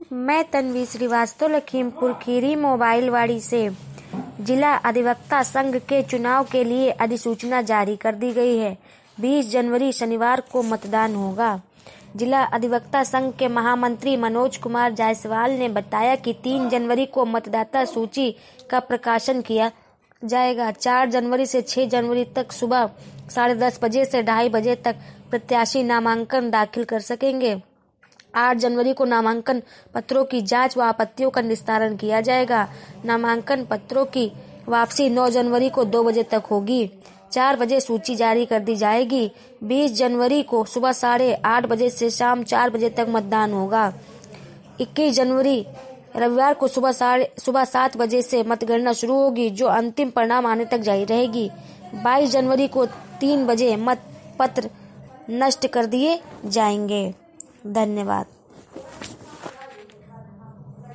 मैं तन्वी श्रीवास्तव, लखीमपुर खीरी, मोबाइलवाड़ी से। जिला अधिवक्ता संघ के चुनाव के लिए अधिसूचना जारी कर दी गई है। 20 जनवरी शनिवार को मतदान होगा। जिला अधिवक्ता संघ के महामंत्री मनोज कुमार जायसवाल ने बताया कि 3 जनवरी को मतदाता सूची का प्रकाशन किया जाएगा। 4 जनवरी से 6 जनवरी तक सुबह 10:30 बजे से 2:30 बजे तक प्रत्याशी नामांकन दाखिल कर सकेंगे। 8 जनवरी को नामांकन पत्रों की जांच व आपत्तियों का निस्तारण किया जाएगा। नामांकन पत्रों की वापसी 9 जनवरी को 2 बजे तक होगी। 4 बजे सूची जारी कर दी जाएगी। 20 जनवरी को सुबह 8:30 बजे से शाम 4 बजे तक मतदान होगा। 21 जनवरी रविवार को सुबह 7 बजे से मतगणना शुरू होगी, जो अंतिम परिणाम आने तक जारी रहेगी। 22 जनवरी को 3 बजे मत पत्र नष्ट कर दिए जाएंगे। धन्यवाद।